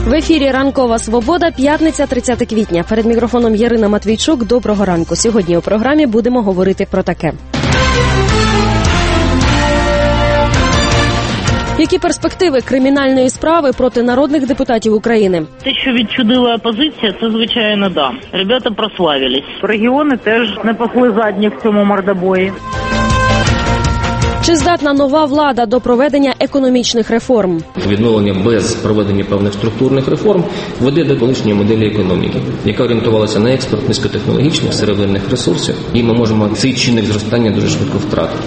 В ефірі «Ранкова Свобода», п'ятниця, 30 квітня. Перед мікрофоном Ярина Матвійчук. Доброго ранку. Сьогодні у програмі будемо говорити про таке. Які перспективи кримінальної справи проти народних депутатів України? Те, що відчудила опозиція, це, звичайно, да. Ребята прославились. Регіони теж не пасли задні в цьому мордобої. Чи здатна нова влада до проведення економічних реформ? Відновлення без проведення певних структурних реформ веде до колишньої моделі економіки, яка орієнтувалася на експорт низькотехнологічних сировинних ресурсів, і ми можемо цей чинник зростання дуже швидко втратити.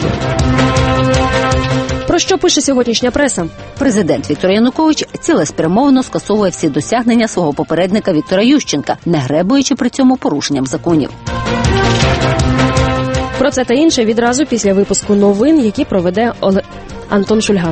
Про що пише сьогоднішня преса? Президент Віктор Янукович цілеспрямовано скасовує всі досягнення свого попередника Віктора Ющенка, не гребуючи при цьому порушенням законів. Про це та інше відразу після випуску новин, які проведе Антон Шульга.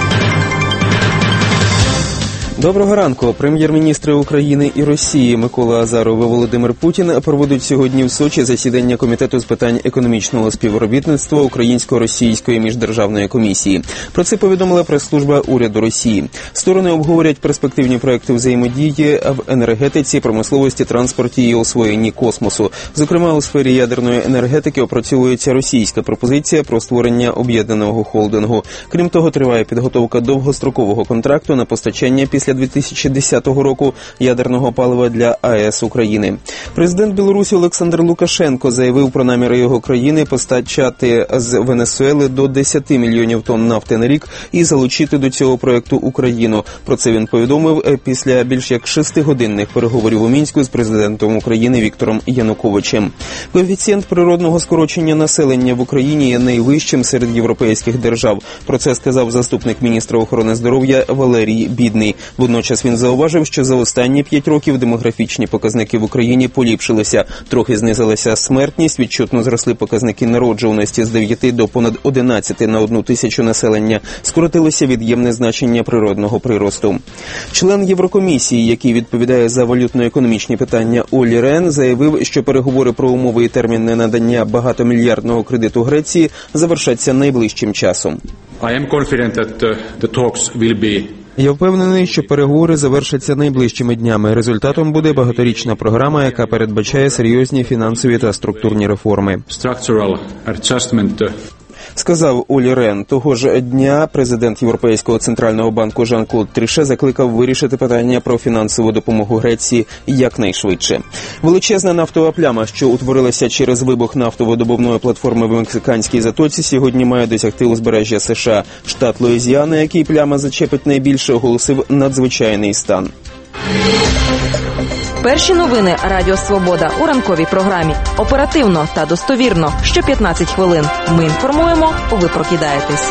Доброго ранку. Прем'єр-міністри України і Росії Микола Азаров і Володимир Путін проведуть сьогодні в Сочі засідання Комітету з питань економічного співробітництва Українсько-Російської міждержавної комісії. Про це повідомила прес-служба уряду Росії. Сторони обговорять перспективні проекти взаємодії в енергетиці, промисловості, транспорті і освоєнні космосу. Зокрема, у сфері ядерної енергетики опрацьовується російська пропозиція про створення об'єднаного холдингу. Крім того, триває підготовка довгострокового контракту на постачання після 2010 року ядерного палива для АЕС України. Президент Білорусі Олександр Лукашенко заявив про наміри його країни постачати з Венесуели до 10 мільйонів тонн нафти на рік і залучити до цього проекту Україну. Про це він повідомив після більш як 6-годинних переговорів у Мінську з президентом України Віктором Януковичем. Коефіцієнт природного скорочення населення в Україні є найвищим серед європейських держав. Про це сказав заступник міністра охорони здоров'я Валерій Бідний. Водночас він зауважив, що за останні 5 років демографічні показники в Україні поліпшилися. Трохи знизилася смертність, відчутно зросли показники народжуваності з 9 до понад 11 на 1 тисячу населення. Скоротилося від'ємне значення природного приросту. Член Єврокомісії, який відповідає за валютно-економічні питання Оллі Рен, заявив, що переговори про умови і терміни надання багатомільярдного кредиту Греції завершаться найближчим часом. Я впевнений, що переговори завершаться найближчими днями. Результатом буде багаторічна програма, яка передбачає серйозні фінансові та структурні реформи. Сказав Оллі Рен. Того ж дня президент Європейського центрального банку Жан-Клод Тріше закликав вирішити питання про фінансову допомогу Греції якнайшвидше. Величезна нафтова пляма, що утворилася через вибух нафтовидобувної платформи в Мексиканській затоці, сьогодні має досягти узбережжя США. Штат Луїзіана, який пляма зачепить найбільше, оголосив надзвичайний стан. Перші новини Радіо Свобода у ранковій програмі. Оперативно та достовірно. Що 15 хвилин. Ми інформуємо, ви прокидаєтесь.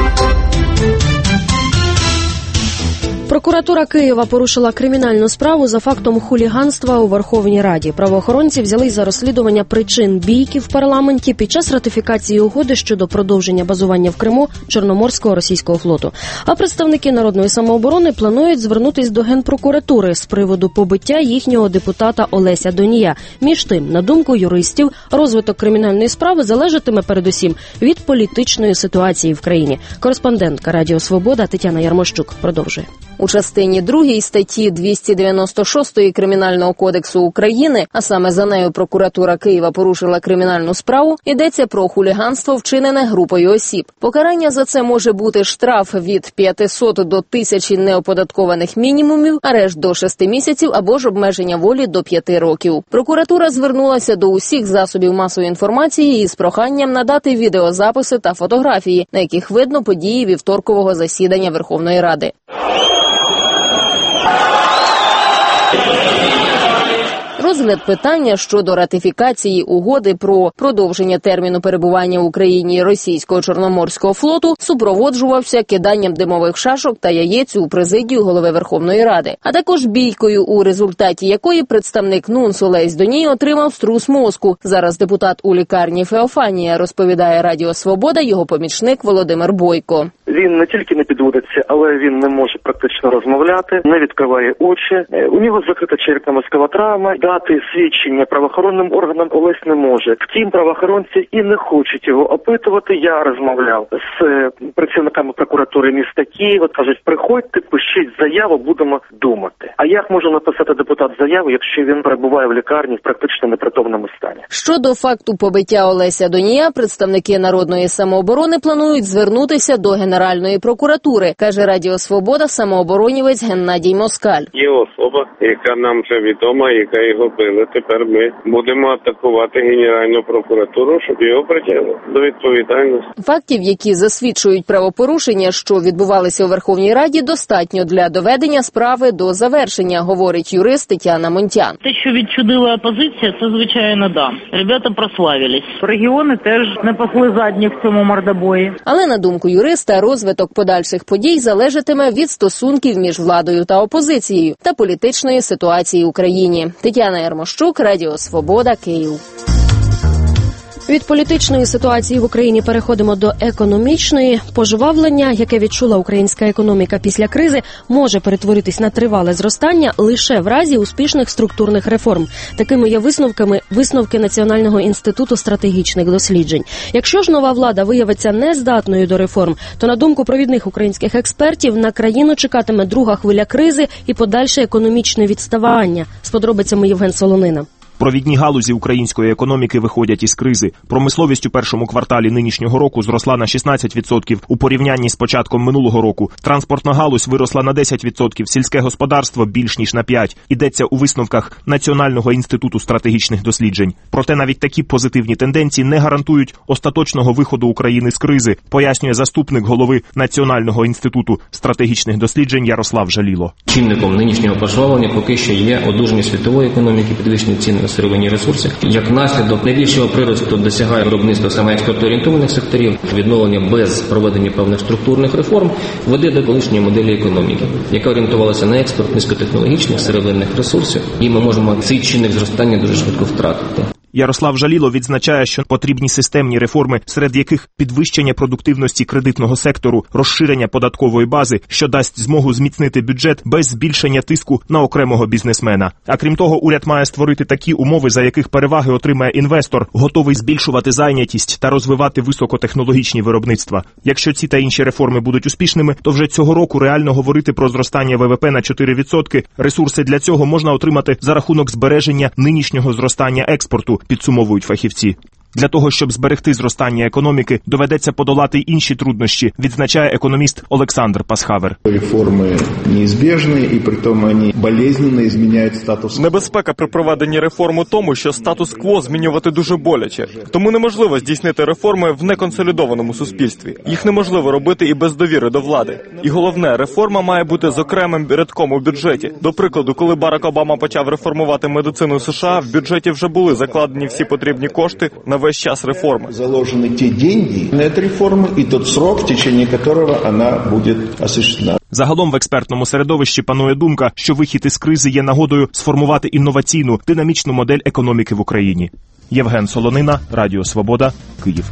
Прокуратура Києва порушила кримінальну справу за фактом хуліганства у Верховній Раді. Правоохоронці взялись за розслідування причин бійки в парламенті під час ратифікації угоди щодо продовження базування в Криму Чорноморського російського флоту. А представники Народної самооборони планують звернутись до Генпрокуратури з приводу побиття їхнього депутата Олеся Донія. Між тим, на думку юристів, розвиток кримінальної справи залежатиме передусім від політичної ситуації в країні. Кореспондентка Радіо Свобода Тетяна Ярмощук продовжує. У частині 2 статті 296 Кримінального кодексу України, а саме за нею прокуратура Києва порушила кримінальну справу, йдеться про хуліганство, вчинене групою осіб. Покарання за це може бути штраф від 500 до 1000 неоподаткованих мінімумів, арешт до 6 місяців або ж обмеження волі до 5 років. Прокуратура звернулася до усіх засобів масової інформації із проханням надати відеозаписи та фотографії, на яких видно події вівторкового засідання Верховної Ради. Розгляд питання щодо ратифікації угоди про продовження терміну перебування в Україні російського Чорноморського флоту супроводжувався киданням димових шашок та яєць у президію голови Верховної Ради, а також бійкою, у результаті якої представник НУНС Олесь Доній отримав струс мозку. Зараз депутат у лікарні Феофанія, розповідає Радіо Свобода його помічник Володимир Бойко. Він не тільки не підводиться, але він не може практично розмовляти, не відкриває очі. У нього закрита черепно-мозкова травма. Дати свідчення правоохоронним органам Олесь не може. Втім, правоохоронці і не хочуть його опитувати. Я розмовляв з працівниками прокуратури міста Києва. Кажуть, приходьте, пишіть заяву, будемо думати. А як може написати депутат заяву, якщо він перебуває в лікарні в практично непритомному стані? Щодо факту побиття Олеся Донія, представники Народної самооборони планують звернутися до Генеральної прокуратури, каже Радіо Свобода самооборонівець Геннадій Москаль. Є особа, яка нам вже відома, яка його била. Тепер ми будемо атакувати Генеральну прокуратуру, щоб його притягнути до відповідальності. Фактів, які засвідчують правопорушення, що відбувалися у Верховній Раді, достатньо для доведення справи до завершення, говорить юрист Тетяна Монтян. Те, що відчудила опозиція, це, звичайно, да. Ребята прославились. Регіони теж не пасли задні в цьому мордобої. Але, на думку юриста, розвиток подальших подій залежатиме від стосунків між владою та опозицією та політичної ситуації в Україні. Тетяна Ярмощук, Радіо Свобода, Київ. Від політичної ситуації в Україні переходимо до економічної. Пожвавлення, яке відчула українська економіка після кризи, може перетворитись на тривале зростання лише в разі успішних структурних реформ. Такими є висновки Національного інституту стратегічних досліджень. Якщо ж нова влада виявиться нездатною до реформ, то, на думку провідних українських експертів, на країну чекатиме друга хвиля кризи і подальше економічне відставання. З подробицями Євген Солонина. Провідні галузі української економіки виходять із кризи. Промисловість у першому кварталі нинішнього року зросла на 16% у порівнянні з початком минулого року. Транспортна галузь виросла на 10%, сільське господарство більш ніж на 5%. Йдеться у висновках Національного інституту стратегічних досліджень. Проте навіть такі позитивні тенденції не гарантують остаточного виходу України з кризи, пояснює заступник голови Національного інституту стратегічних досліджень Ярослав Жаліло. Чинником нинішнього пожвавлення поки що є одужання світової економіки, підвищення цін на сировинні ресурси. Як наслідок, найбільшого приросту досягає виробництво саме експортоорієнтованих секторів. Відновлення без проведення певних структурних реформ веде до колишньої моделі економіки, яка орієнтувалася на експорт низькотехнологічних сировинних ресурсів. І ми можемо цей чинник зростання дуже швидко втратити. Ярослав Жаліло відзначає, що потрібні системні реформи, серед яких підвищення продуктивності кредитного сектору, розширення податкової бази, що дасть змогу зміцнити бюджет без збільшення тиску на окремого бізнесмена. А крім того, уряд має створити такі умови, за яких переваги отримає інвестор, готовий збільшувати зайнятість та розвивати високотехнологічні виробництва. Якщо ці та інші реформи будуть успішними, то вже цього року реально говорити про зростання ВВП на 4%. Ресурси для цього можна отримати за рахунок збереження нинішнього зростання експорту, підсумовують фахівці. Для того, щоб зберегти зростання економіки, доведеться подолати інші труднощі, відзначає економіст Олександр Пасхавер. Реформи неізбіжні, і притом вони болезненно зміняють статус. Небезпека при проведенні реформ у тому, що статус-кво змінювати дуже боляче. Тому неможливо здійснити реформи в неконсолідованому суспільстві. Їх неможливо робити і без довіри до влади. І головне, реформа має бути з окремим рядком у бюджеті. До прикладу, коли Барак Обама почав реформувати медицину США, в бюджеті вже були закладені всі потрібні кошти на весь час реформи. Заложені ті гроші на цю реформу і той срок, в течение якого вона буде осуществлена. Загалом в експертному середовищі панує думка, що вихід із кризи є нагодою сформувати інноваційну, динамічну модель економіки в Україні. Євген Солонина, Радіо Свобода, Київ.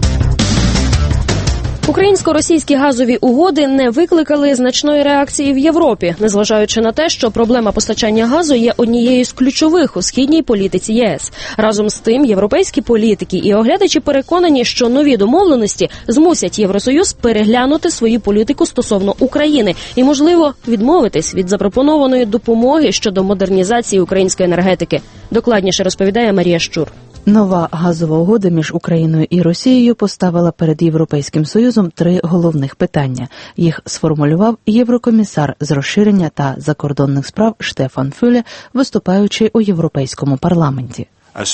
Українсько-російські газові угоди не викликали значної реакції в Європі, незважаючи на те, що проблема постачання газу є однією з ключових у східній політиці ЄС. Разом з тим, європейські політики і оглядачі переконані, що нові домовленості змусять Євросоюз переглянути свою політику стосовно України і, можливо, відмовитись від запропонованої допомоги щодо модернізації української енергетики. Докладніше розповідає Марія Щур. Нова газова угода між Україною і Росією поставила перед Європейським Союзом 3 головних питання. Їх сформулював єврокомісар з розширення та закордонних справ Штефан Фюле, виступаючи у Європейському парламенті.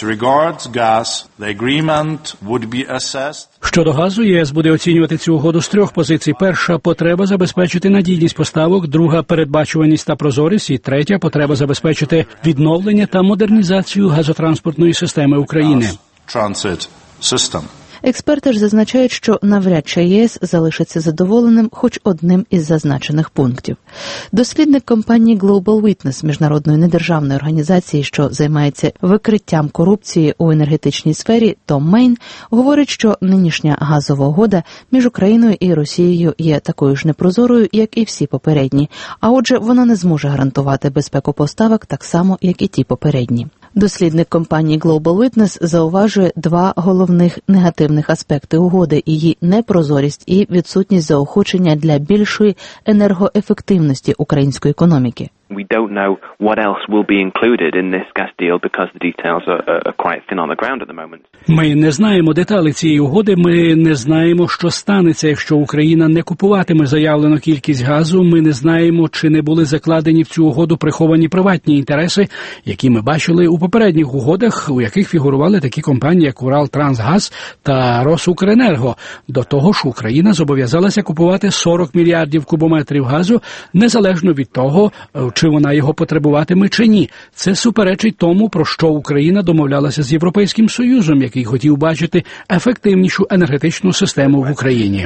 Щодо газу, ЄС буде оцінювати цю угоду з 3 позицій. Перша – потреба забезпечити надійність поставок, друга – передбачуваність та прозорість, і третя – потреба забезпечити відновлення та модернізацію газотранспортної системи України. Експерти ж зазначають, що навряд чи ЄС залишиться задоволеним хоч одним із зазначених пунктів. Дослідник компанії Global Witness, міжнародної недержавної організації, що займається викриттям корупції у енергетичній сфері, Том Мейн, говорить, що нинішня газова угода між Україною і Росією є такою ж непрозорою, як і всі попередні, а отже, вона не зможе гарантувати безпеку поставок так само, як і ті попередні. Дослідник компанії Global Witness зауважує два головних негативних аспекти угоди – її непрозорість і відсутність заохочення для більшої енергоефективності української економіки. We don't know what else will be included in this gas deal because the details are quite thin on the ground at the moment. Ми не знаємо деталей цієї угоди, ми не знаємо, що станеться, якщо Україна не купуватиме заявлену кількість газу, ми не знаємо, чи не були закладені в цю угоду приховані приватні інтереси, які ми бачили у попередніх угодах, у яких фігурували такі компанії, як Уралтрансгаз та Росукренерго. До того ж, Україна зобов'язалася купувати 40 мільярдів кубометрів газу, незалежно від того, чи вона його потребуватиме чи ні. Це суперечить тому, про що Україна домовлялася з Європейським Союзом, який хотів бачити ефективнішу енергетичну систему в Україні.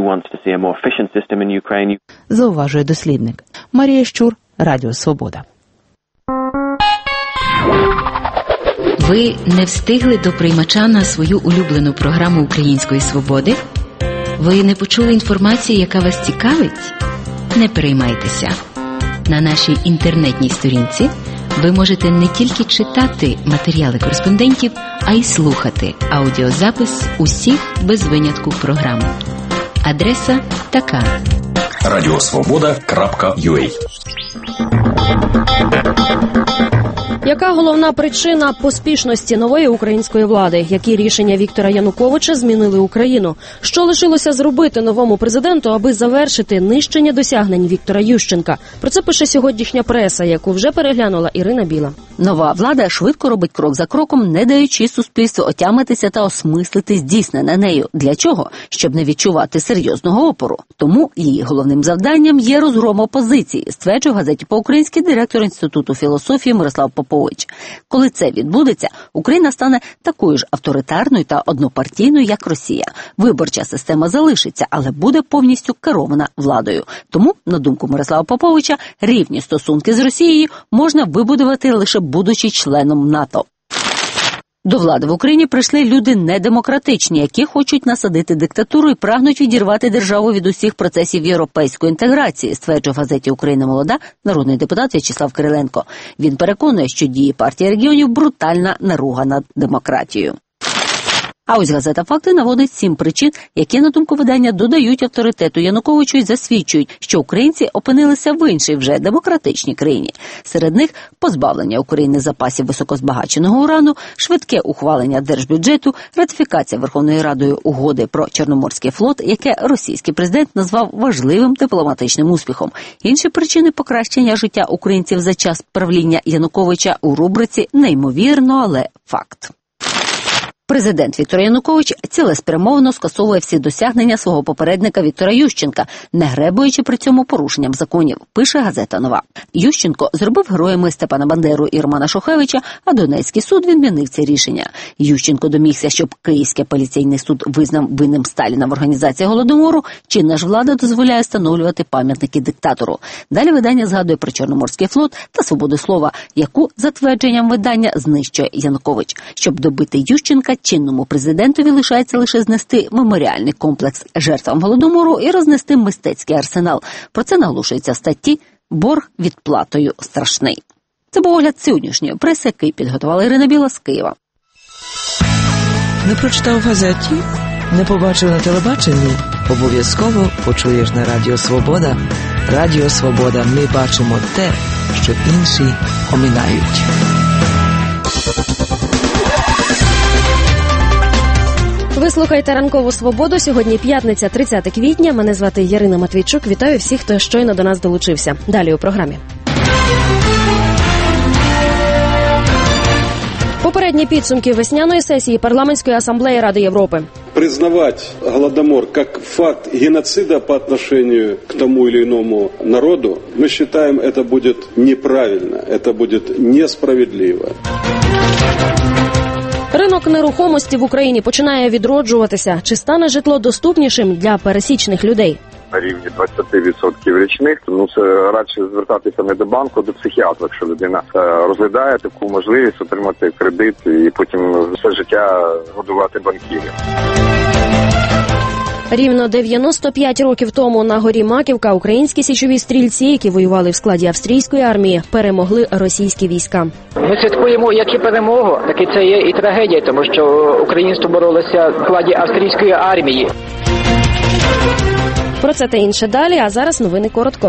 Зауважує дослідник. Марія Щур, Радіо Свобода. Ви не встигли до приймача на свою улюблену програму Української свободи? Ви не почули інформації, яка вас цікавить? Не переймайтеся. На нашій інтернетній сторінці ви можете не тільки читати матеріали кореспондентів, а й слухати аудіозапис усіх без винятку програм. Адреса така: radiosvoboda.ua. Яка головна причина поспішності нової української влади? Які рішення Віктора Януковича змінили Україну? Що лишилося зробити новому президенту, аби завершити нищення досягнень Віктора Ющенка? Про це пише сьогоднішня преса, яку вже переглянула Ірина Біла. Нова влада швидко робить крок за кроком, не даючи суспільству отямитися та осмислити здійснене нею. Для чого? Щоб не відчувати серйозного опору. Тому її головним завданням є розгром опозиції, стверджує в газеті «По-українськи» директор Інституту філософії Мирослав Попович. Коли це відбудеться, Україна стане такою ж авторитарною та однопартійною, як Росія. Виборча система залишиться, але буде повністю керована владою. Тому, на думку Мирослава Поповича, рівні стосунки з Росією можна вибудувати лише будучи членом НАТО. До влади в Україні прийшли люди недемократичні, які хочуть насадити диктатуру і прагнуть відірвати державу від усіх процесів європейської інтеграції, стверджує в газеті «Україна молода» народний депутат В'ячеслав Кириленко. Він переконує, що дії партії регіонів – брутальна наруга над демократією. А ось газета «Факти» наводить 7 причин, які, на думку видання, додають авторитету Януковичу і засвідчують, що українці опинилися в іншій вже демократичній країні. Серед них позбавлення України запасів високозбагаченого урану, швидке ухвалення держбюджету, ратифікація Верховною Радою угоди про Чорноморський флот, яке російський президент назвав важливим дипломатичним успіхом. Інші причини покращення життя українців за час правління Януковича у рубриці «Неймовірно, але факт». Президент Віктор Янукович цілеспрямовано скасовує всі досягнення свого попередника Віктора Ющенка, не гребуючи при цьому порушенням законів, пише газета «Нова». Ющенко зробив героями Степана Бандеру і Романа Шухевича, а Донецький суд відмінив це рішення. Ющенко домігся, щоб Київський апеляційний суд визнав винним Сталіна в організації Голодомору, чинна ж влада дозволяє встановлювати пам'ятники диктатору. Далі видання згадує про Чорноморський флот та свободу слова, яку, за твердженням видання, знищує Янукович. Щоб добити Ющенка, чинному президентові лишається лише знести меморіальний комплекс жертвам Голодомору і рознести мистецький арсенал. Про це наголошується в статті «Борг відплатою страшний». Це був огляд сьогоднішньої преси, який підготувала Ірина Біла з Києва. Не прочитав в газеті? Не побачив на телебаченні? Обов'язково почуєш на Радіо Свобода. Радіо Свобода. Ми бачимо те, що інші оминають. Ви слухаєте «Ранкову свободу». Сьогодні п'ятниця, 30 квітня. Мене звати Ярина Матвійчук. Вітаю всіх, хто щойно до нас долучився. Далі у програмі. Попередні підсумки весняної сесії Парламентської асамблеї Ради Європи. Признавать Голодомор как факт геноцида по отношению к тому или иному народу, мы считаем, это будет неправильно, это будет несправедливо. Ринок нерухомості в Україні починає відроджуватися. Чи стане житло доступнішим для пересічних людей? На рівні 20% річних, це радше звертатися не до банку, а до психіатра, якщо людина розглядає таку можливість отримати кредит і потім все життя годувати банкірів. Рівно 95 років тому на горі Маківка українські січові стрільці, які воювали в складі австрійської армії, перемогли російські війська. Ми святкуємо як і перемогу, так і це є і трагедія, тому що українство боролося в складі австрійської армії. Про це та інше далі, а зараз новини коротко.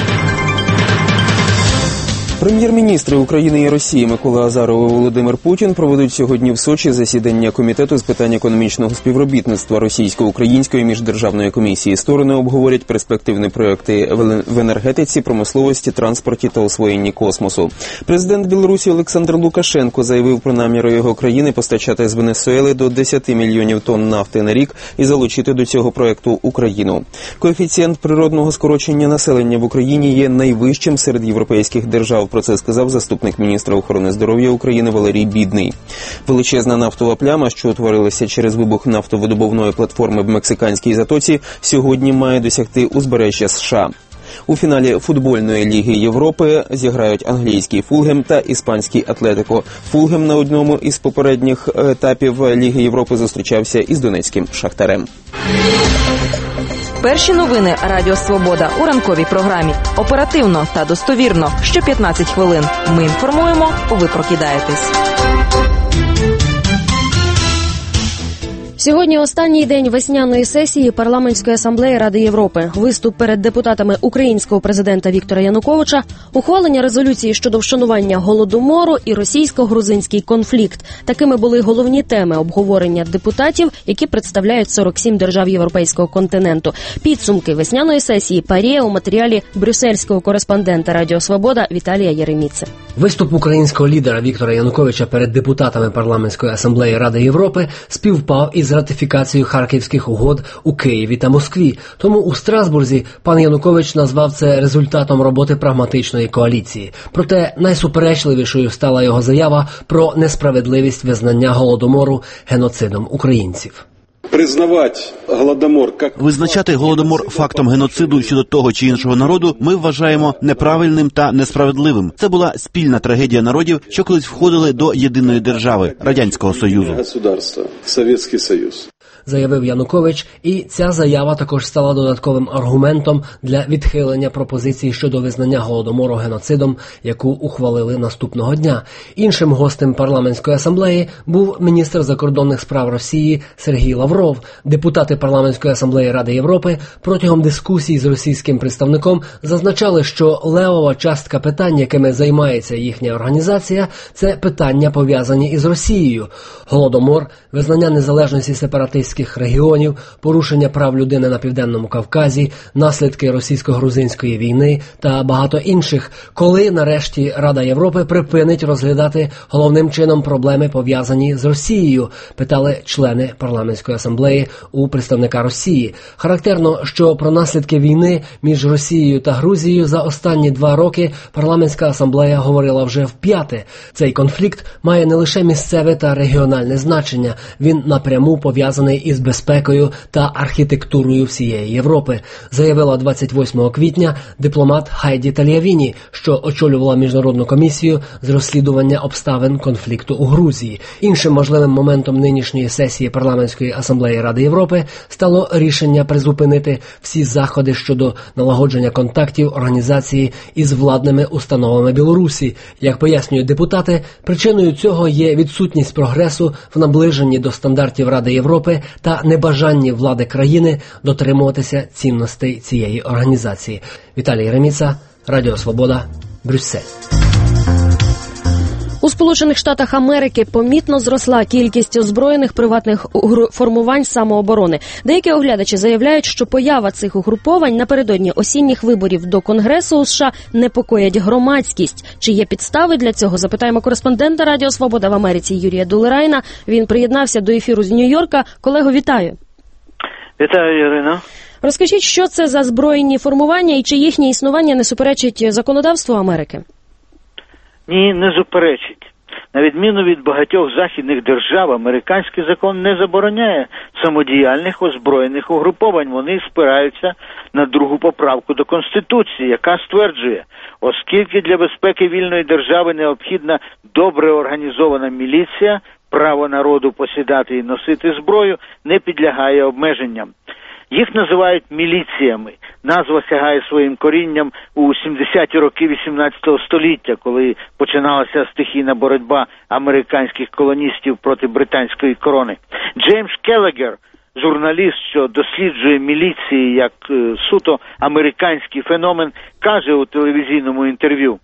Прем'єр-міністри України і Росії Микола Азаров і Володимир Путін проведуть сьогодні в Сочі засідання Комітету з питань економічного співробітництва Російсько-Української міждержавної комісії. Сторони обговорять перспективні проекти в енергетиці, промисловості, транспорті та освоєнні космосу. Президент Білорусі Олександр Лукашенко заявив про наміри його країни постачати з Венесуели до 10 мільйонів тонн нафти на рік і залучити до цього проекту Україну. Коефіцієнт природного скорочення населення в Україні є найвищим серед європейських держав. Про це сказав заступник міністра охорони здоров'я України Валерій Бідний. Величезна нафтова пляма, що утворилася через вибух нафтовидобувної платформи в Мексиканській затоці, сьогодні має досягти узбережжя США. У фіналі футбольної Ліги Європи зіграють англійський Фулгем та іспанський Атлетико. Фулгем на одному із попередніх етапів Ліги Європи зустрічався із донецьким Шахтарем. Перші новини Радіо Свобода у ранковій програмі. Оперативно та достовірно. Що 15 хвилин. Ми інформуємо, ви прокидаєтесь. Сьогодні останній день весняної сесії Парламентської асамблеї Ради Європи. Виступ перед депутатами українського президента Віктора Януковича, ухвалення резолюції щодо вшанування Голодомору і російсько-грузинський конфлікт. Такими були головні теми обговорення депутатів, які представляють 47 держав європейського континенту. Підсумки весняної сесії ПАРЄ у матеріалі брюссельського кореспондента Радіо Свобода Віталія Єреміци. Виступ українського лідера Віктора Януковича перед депутатами Парламентської асамблеї Ради Європи співпав із ратифікацією Харківських угод у Києві та Москві. Тому у Страсбурзі пан Янукович назвав це результатом роботи прагматичної коаліції. Проте найсуперечливішою стала його заява про несправедливість визнання Голодомору геноцидом українців. Визначати Голодомор фактом геноциду щодо того чи іншого народу ми вважаємо неправильним та несправедливим. Це була спільна трагедія народів, що колись входили до єдиної держави – Радянського Союзу. Заявив Янукович, і ця заява також стала додатковим аргументом для відхилення пропозиції щодо визнання Голодомору геноцидом, яку ухвалили наступного дня. Іншим гостем парламентської асамблеї був міністр закордонних справ Росії Сергій Лавров. Депутати парламентської асамблеї Ради Європи протягом дискусій з російським представником зазначали, що левова частка питань, якими займається їхня організація, це питання, пов'язані із Росією. Голодомор, визнання незалежності сепаратистських регіонів, порушення прав людини на Південному Кавказі, наслідки російсько-грузинської війни та багато інших. Коли, нарешті, Рада Європи припинить розглядати головним чином проблеми, пов'язані з Росією, питали члени парламентської асамблеї у представника Росії. Характерно, що про наслідки війни між Росією та Грузією за останні 2 роки парламентська асамблея говорила вже вп'яте. Цей конфлікт має не лише місцеве та регіональне значення, він напряму пов'язаний із безпекою та архітектурою всієї Європи, заявила 28 квітня дипломат Хайді Тальявіні, що очолювала міжнародну комісію з розслідування обставин конфлікту у Грузії. Іншим можливим моментом нинішньої сесії парламентської асамблеї Ради Європи стало рішення призупинити всі заходи щодо налагодження контактів організації із владними установами Білорусі. Як пояснюють депутати, причиною цього є відсутність прогресу в наближенні до стандартів Ради Європи та небажанні влади країни дотримуватися цінностей цієї організації. Віталій Єреміца, Радіо Свобода, Брюссель. У Сполучених Штатах Америки помітно зросла кількість озброєних приватних формувань самооборони. Деякі оглядачі заявляють, що поява цих угруповань напередодні осінніх виборів до Конгресу у США непокоять громадськість. Чи є підстави для цього? Запитаємо кореспондента Радіо Свобода в Америці Юрія Дулерайна. Він приєднався до ефіру з Нью-Йорка. Колего, вітаю. Вітаю, Ірина. Розкажіть, що це за збройні формування і чи їхнє існування не суперечить законодавству Америки? Ні, не суперечить. На відміну від багатьох західних держав, американський закон не забороняє самодіяльних озброєних угруповань. Вони спираються на другу поправку до Конституції, яка стверджує, оскільки для безпеки вільної держави необхідна добре організована міліція, право народу посідати і носити зброю не підлягає обмеженням. Їх називають міліціями. Назва сягає своїм корінням у 70-ті роки 18 століття, коли починалася стихійна боротьба американських колоністів проти британської корони. Джеймс Келлегер, журналіст, що досліджує міліції як суто американський феномен, каже у телевізійному інтерв'ю: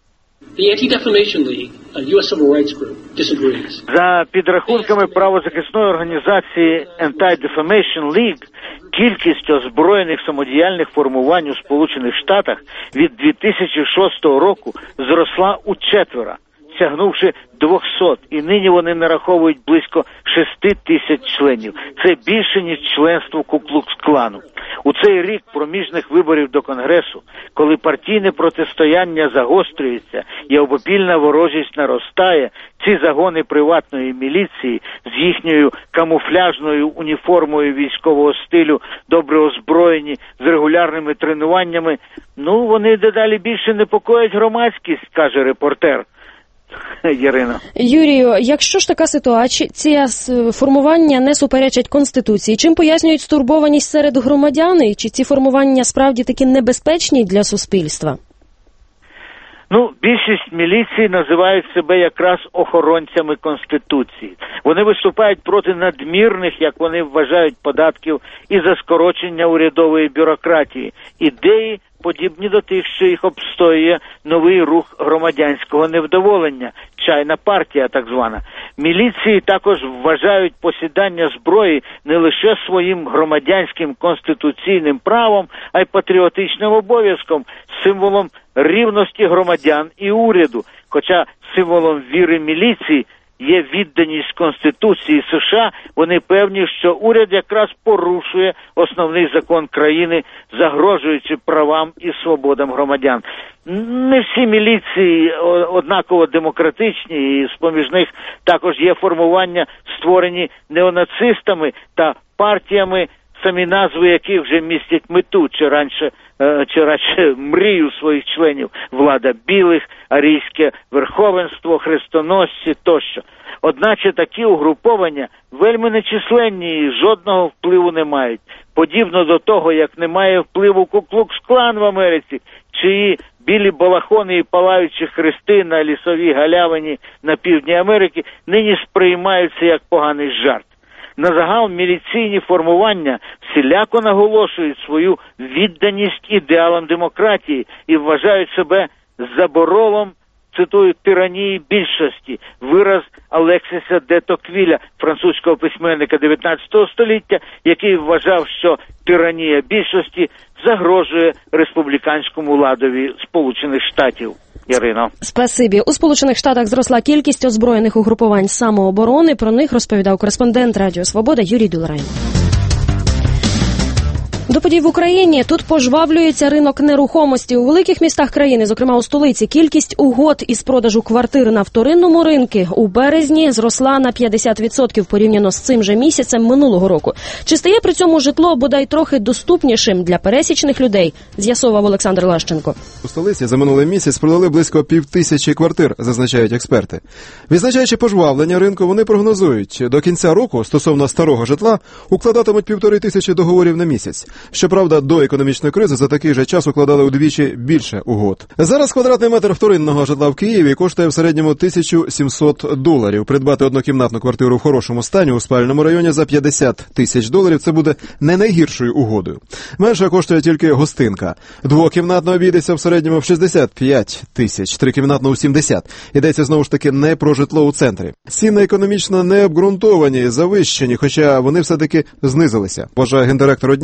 за підрахунками правозахисної організації Anti-Defamation League, кількість озброєних самодіяльних формувань у Сполучених Штатах від 2006 року зросла учетверо, сягнувши 200, і нині вони нараховують близько 6 тисяч членів. Це більше, ніж членство Ку-Клукс-Клану. У цей рік проміжних виборів до Конгресу, коли партійне протистояння загострюється і обопільна ворожість наростає, ці загони приватної міліції з їхньою камуфляжною уніформою військового стилю, добре озброєні, з регулярними тренуваннями, вони дедалі більше непокоять громадськість, каже репортер. Ярино. Юрію, якщо ж така ситуація, формування не суперечать Конституції, чим пояснюють стурбованість серед громадян, і чи ці формування справді таки небезпечні для суспільства? Більшість міліції називають себе якраз охоронцями Конституції. Вони виступають проти надмірних, як вони вважають, податків і за скорочення урядової бюрократії. Ідеї подібні до тих, що їх обстоює новий рух громадянського невдоволення, чайна партія так звана. Міліції також вважають посідання зброї не лише своїм громадянським конституційним правом, а й патріотичним обов'язком, символом рівності громадян і уряду. Хоча символом віри міліції є відданість Конституції США, вони певні, що уряд якраз порушує основний закон країни, загрожуючи правам і свободам громадян. Не всі міліції однаково демократичні, і з-поміж них також є формування, створені неонацистами та партіями, самі назви яких вже містять мету, чи радше мрію своїх членів: влада білих, арійське верховенство, хрестоносці тощо. Одначе такі угруповання вельми нечисленні і жодного впливу не мають. Подібно до того, як немає впливу Ку-Клукс-Клан в Америці, чиї білі балахони і палаючі хрести на лісовій галявині на півдні Америки нині сприймаються як поганий жарт. Назагал міліційні формування всіляко наголошують свою відданість ідеалам демократії і вважають себе заборовом, цитую, тиранії більшості, вираз Алексіса де Токвіля, французького письменника 19 століття, який вважав, що тиранія більшості загрожує республіканському ладові Сполучених Штатів. Ярино. Спасибі. У Сполучених Штатах зросла кількість озброєних угрупувань самооборони. Про них розповідав кореспондент Радіо Свобода Юрій Дуларайн. До подій в Україні. Тут пожвавлюється ринок нерухомості. У великих містах країни, зокрема у столиці, кількість угод із продажу квартир на вторинному ринку у березні зросла на 50% порівняно з цим же місяцем минулого року. Чи стає при цьому житло бодай трохи доступнішим для пересічних людей, з'ясовував Олександр Лащенко. У столиці за минулий місяць продали близько 5000 квартир, зазначають експерти. Відзначаючи пожвавлення ринку, вони прогнозують, до кінця року стосовно старого житла укладатимуть 1500 договорів на місяць. Щоправда, до економічної кризи за такий же час укладали удвічі більше угод. Зараз квадратний метр вторинного житла в Києві коштує в середньому $1700. Придбати однокімнатну квартиру в хорошому стані у спальному районі за $50 000 – це буде не найгіршою угодою. Менше коштує тільки гостинка. Двокімнатна обійдеться в середньому в 65 тисяч, трикімнатна у 70. Йдеться знову ж таки не про житло у центрі. Ціни економічно не обґрунтовані, завищені, хоча вони все-таки знизилися, вважає гендиректор однієї з агенцій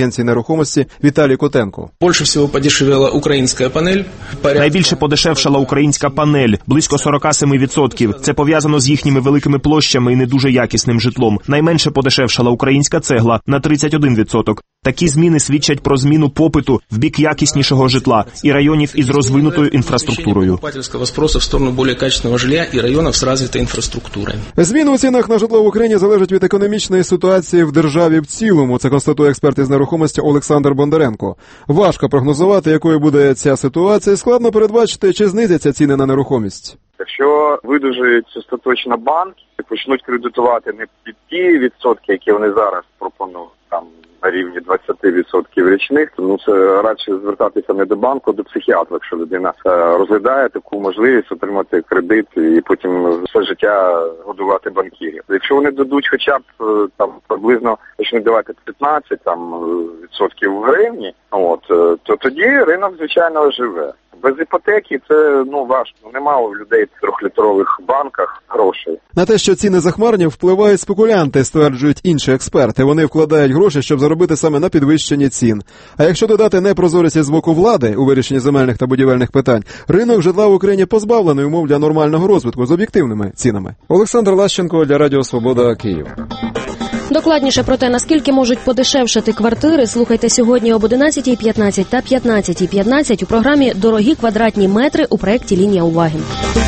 Агенції нерухомості Віталій Котенко. Більше всього подешевела українська панель. Найбільше подешевшала українська панель, близько 47%. Це пов'язано з їхніми великими площами і не дуже якісним житлом. Найменше подешевшала українська цегла на 31%. Такі зміни свідчать про зміну попиту в бік якіснішого житла і районів із розвинутою інфраструктурою. Покупательського спросу в сторону більш качественного житла і районів з розвитою інфраструктурою. Зміни у цінах на житло в Україні залежать від економічної ситуації в державі в цілому. Це констатує експерт із нерухомості Олександр Бондаренко. Важко прогнозувати, якою буде ця ситуація, складно передбачити, чи знизяться ціни на нерухомість. Якщо видужують остаточно банки і почнуть кредитувати не під ті відсотки, які вони зараз пропонують, там на рівні 20% річних, то це радше звертатися не до банку, а до психіатра, якщо людина розглядає таку можливість отримати кредит і потім все життя годувати банкірів. Якщо вони дадуть хоча б там приблизно почнуть давати 15 відсотків в гривні, то тоді ринок звичайно оживе. Без іпотеки це важко. Нема у людей в 3-літрових банках грошей. На те, що ціни захмарні, впливають спекулянти, стверджують інші експерти. Вони вкладають гроші, щоб заробити саме на підвищенні цін. А якщо додати непрозорість з боку влади у вирішенні земельних та будівельних питань, ринок житла в Україні позбавлений умов для нормального розвитку з об'єктивними цінами. Олександр Лащенко для Радіо Свобода, Київ. Докладніше про те, наскільки можуть подешевшати квартири, слухайте сьогодні об 11:15 та 15:15 у програмі «Дорогі квадратні метри» у проєкті «Лінія уваги».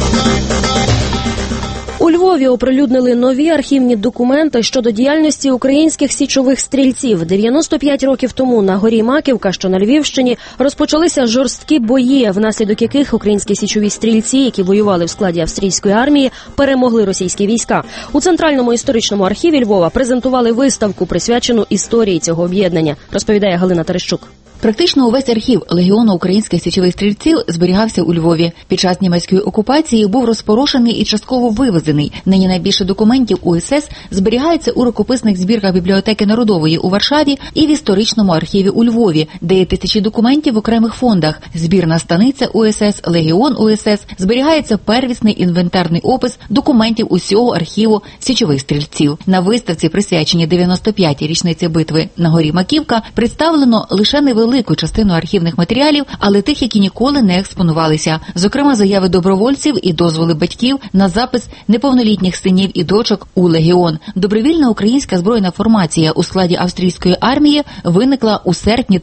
У Львові оприлюднили нові архівні документи щодо діяльності українських січових стрільців. 95 років тому на горі Маківка, що на Львівщині, розпочалися жорсткі бої, внаслідок яких українські січові стрільці, які воювали в складі австрійської армії, перемогли російські війська. У Центральному історичному архіві Львова презентували виставку, присвячену історії цього об'єднання, розповідає Галина Терещук. Практично увесь архів Легіону українських січових стрільців зберігався у Львові. Під час німецької окупації був розпорошений і частково вивезений. Нині найбільше документів УСС зберігається у рукописних збірках Бібліотеки Народової у Варшаві і в історичному архіві у Львові, де є тисячі документів в окремих фондах. Збірна станиця УСС, Легіон УСС, зберігається первісний інвентарний опис документів усього архіву січових стрільців. На виставці, присвяченій 95-й річниці битви на горі Маківка, представлено лише невелику частину архівних матеріалів, але тих, які ніколи не експонувалися. Зокрема, заяви добровольців і дозволи батьків на запис неповнолітніх синів і дочок у Легіон. Добровільна українська збройна формація у складі австрійської армії виникла у серпні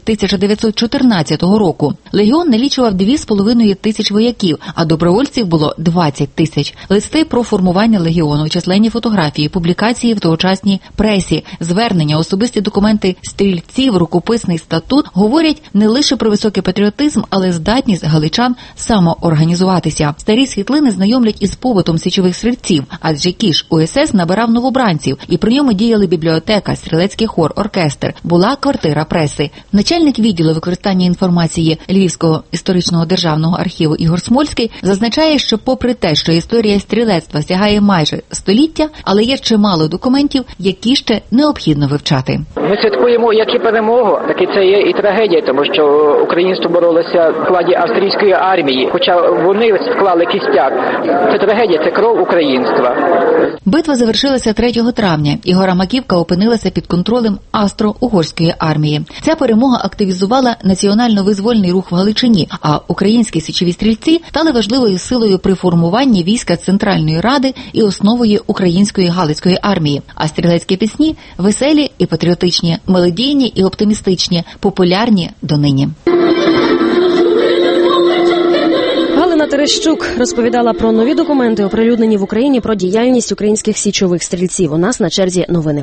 1914 року. Легіон налічував 2,5 тисяч вояків, а добровольців було 20 тисяч. Листи про формування Легіону, численні фотографії, публікації в тогочасній пресі, звернення, особисті документи стрільців, рукописний статут говорять не лише про високий патріотизм, але здатність галичан самоорганізуватися. Старі світлини знайомлять із побутом січових стрільців, адже Кіш УСС набирав новобранців, і при ньому діяли бібліотека, стрілецький хор, оркестр, була квартира преси. Начальник відділу використання інформації Львівського історичного державного архіву Ігор Смольський зазначає, що попри те, що історія стрілецтва сягає майже століття, але є чимало документів, які ще необхідно вивчати. Ми святкуємо як і перемогу, так і це є і трагедія, тому що українство боролося в складі австрійської армії, хоча вони склали кістяк. Це трагедія, це кров українства. Битва завершилася 3 травня, і гора Маківка опинилася під контролем австро-угорської армії. Ця перемога активізувала національно-визвольний рух в Галичині, а українські січові стрільці стали важливою силою при формуванні війська Центральної Ради і основою української Галицької армії. А стрілецькі пісні – веселі і патріотичні, мелодійні і оптимістичні, популярні донині. Галина Терещук розповідала про нові документи, оприлюднені в Україні, про діяльність українських січових стрільців. У нас на черзі новини.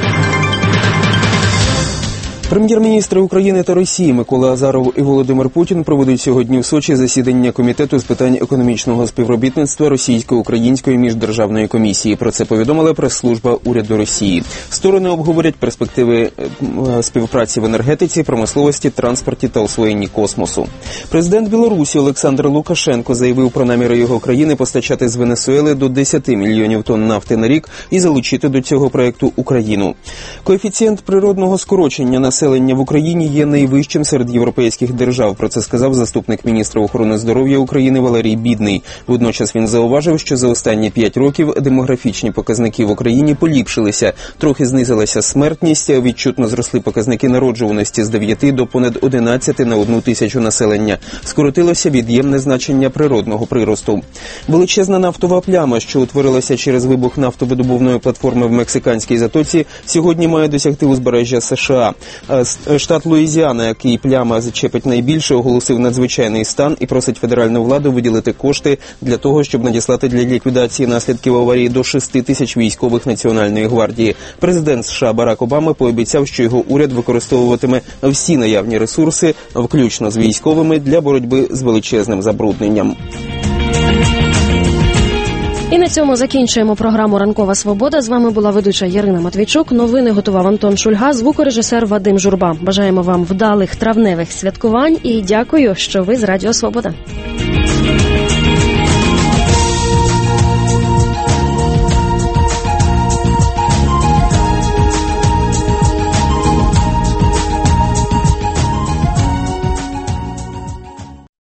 Прем'єр-міністри України та Росії Микола Азаров і Володимир Путін проведуть сьогодні в Сочі засідання Комітету з питань економічного співробітництва Російсько-Української міждержавної комісії. Про це повідомила прес-служба уряду Росії. Сторони обговорять перспективи співпраці в енергетиці, промисловості, транспорті та освоєнні космосу. Президент Білорусі Олександр Лукашенко заявив про наміри його країни постачати з Венесуели до 10 мільйонів тонн нафти на рік і залучити до цього проєкту Україну. Коефіцієнт природного скорочення населення населення в Україні є найвищим серед європейських держав. Про це сказав заступник міністра охорони здоров'я України Валерій Бідний. Водночас він зауважив, що за останні 5 років демографічні показники в Україні поліпшилися. Трохи знизилася смертність, відчутно зросли показники народжуваності з 9 до понад 11 на 1 тисячу населення. Скоротилося від'ємне значення природного приросту. Величезна нафтова пляма, що утворилася через вибух нафтовидобувної платформи в Мексиканській затоці, сьогодні має досягти узбережжя США. Штат Луїзіана, який пляма зачепить найбільше, оголосив надзвичайний стан і просить федеральну владу виділити кошти для того, щоб надіслати для ліквідації наслідків аварії до 6 тисяч військових Національної гвардії. Президент США Барак Обама пообіцяв, що його уряд використовуватиме всі наявні ресурси, включно з військовими, для боротьби з величезним забрудненням. І на цьому закінчуємо програму «Ранкова свобода». З вами була ведуча Ярина Матвійчук. Новини готував Антон Шульга, звукорежисер Вадим Журба. Бажаємо вам вдалих травневих святкувань і дякую, що ви з Радіо Свобода.